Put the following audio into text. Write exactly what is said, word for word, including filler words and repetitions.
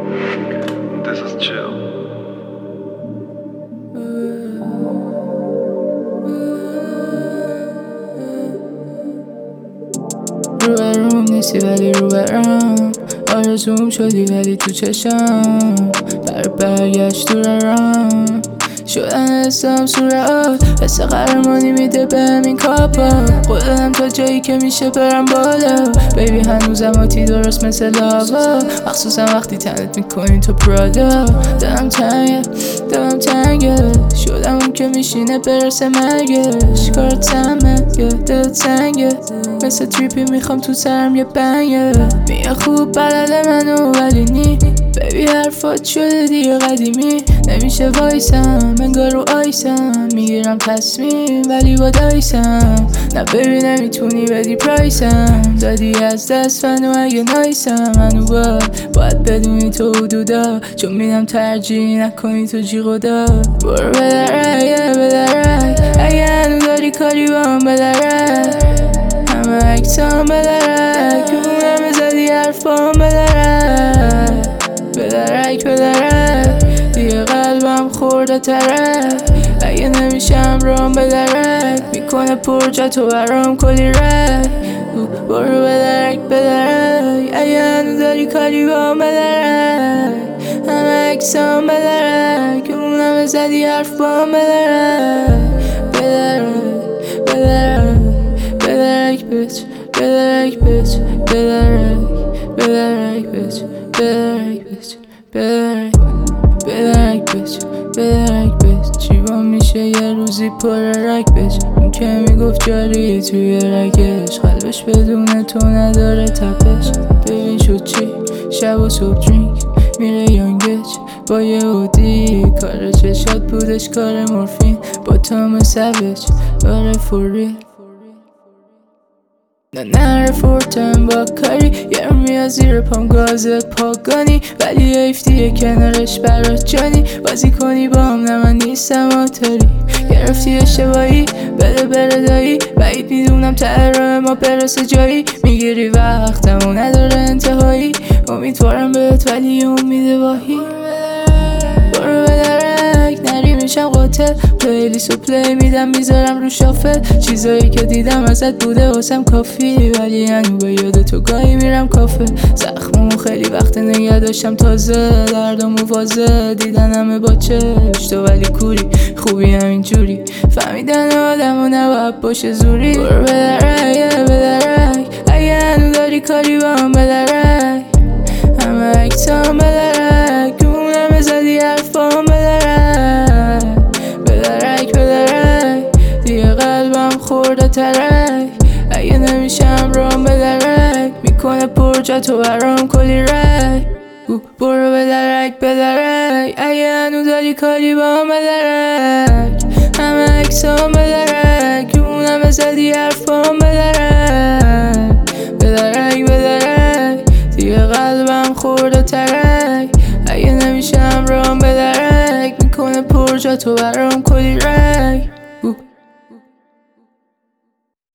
This is chill. رو برام نیستی ولی رو برام آرزوم شدی ولی تو چشم بر برگشت تو ررم شدن حسام صورت حس قهرمانی میده به همین کاپا خودم تا جایی که میشه برم بالا بیبی هنوزم آتی درست مثل لاوا مخصوصا وقتی تنت میکنی تو پرادا دلم تنگه دلم تنگه شدم اون که میشینه برسه مرگش کارت سمه یه دل تنگه مثل تریپی میخوام تو سرم یه بنگه میگه خوب بلده منو ولی نی بیبی حرفات شده دیگه قدیمی نمیشه وایسم انگار رو آیسم میگیرم تصمیم ولی با دایسم نه بیبی نمیتونی بدی پرایسم دادی از دست منو اگه نایسم منو باید باید بدونی تو حدودا چون میدم ترجیح نکنی تو جیغودا برو بدرک بدرک اگه هنو داری کاری با هم بدرک همه اکتام بدرک اون همه زدی حرفام بدرک بدرک بدرک دیگه قلبم خورده ترک اگه نمیشم رام بدرک میکنه پرجت و برام کلی رک برو بدرک بدرک اگه هنو داری کاری با هم بدرک همه اکسام بدرک اون همه زدی حرف با هم بدرک بدرک بدرک بدرک بچ بدرک بچ بدرک بدرک بچ بدرک بچ بدرک بدرک بچ بدرک بچ چیبا میشه یه روزی پر رک بچ اون که میگفت جاری توی رگش قلبش بدون تو نداره تپش ببین شد چی شب و صبح درینک میره یانگچ با یه اودی کار چشات بودش کار مورفین با تام سوچ آره فوری نه نره فورتم با کاری یه میاد زیر پام گاز پاگانی ولی ایفتیه کنارش برات جانی بازی کنی با هم نه من نیستم آتاری گرفتی اشتباهی بده بره دایی بعید میدونم تره ما برسه جایی میگیری وقتمو نداره انتهایی امیدوارم بهت ولی امید واهی برو بدرک نری میشم قاتل پلیلیست و پلی میدم میذارم رو شافل چیزایی که دیدم ازت بوده واسم کافی ولی هنو به یاد تو گاهی میرم کافه زخممو خیلی وقت نگه داشتم تازه دردمو واضح دیدن همه با چش تو ولی کوری خوبی همین جوری فهمیدن آدمو نباید باشه زوری برو بدرک بدرک اگه هنو داری کاری با هم بدرک همه اکتام بدرک اون همه زدی حرفام بدرک بدرک بدرک دیگه قلبم خورده ترک اگه نمیشم رام بدرک میکنه پرجت و برام کلی رک برو بدرک بدرک اگه هنو داری کاری با هم بدرک همه اکسام بدرک اون همه زدی حرفام بدرک بدرک بدرک دیگه قلبم خورده ترک اگه نمیشم رام بدرک میکنه پرجت و برام کلی رک